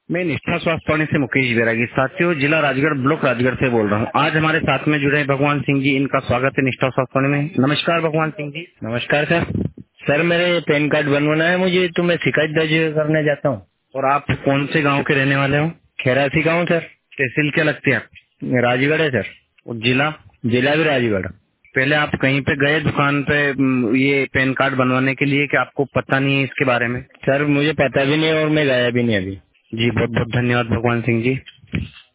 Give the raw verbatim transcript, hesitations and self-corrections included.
मैं निष्ठा स्वास्थ्य वाणी से मुकेश बैरागी। साथियों, जिला राजगढ़, ब्लॉक राजगढ़ से बोल रहा हूँ। आज हमारे साथ में जुड़े हैं भगवान सिंह जी। इनका स्वागत है निष्ठा स्वास्थ्य वाणी में। नमस्कार भगवान सिंह जी। नमस्कार सर। सर मेरे पैन कार्ड बनवाना है मुझे, तो मैं शिकायत दर्ज करने जाता हूँ। और आप कौन से गांव के रहने वाले हो? खेरासी गाँव सर। तहसील क्या लगती है आप? राजगढ़ है सर। और जिला? जिला भी राजगढ़। पहले आप कहीं पे गए दुकान पे म, ये पैन कार्ड बनवाने के लिए, कि आपको पता नहीं है इसके बारे में? सर मुझे पता भी नहीं और मैं गया भी नहीं अभी। जी, बहुत बहुत धन्यवाद भगवान सिंह जी।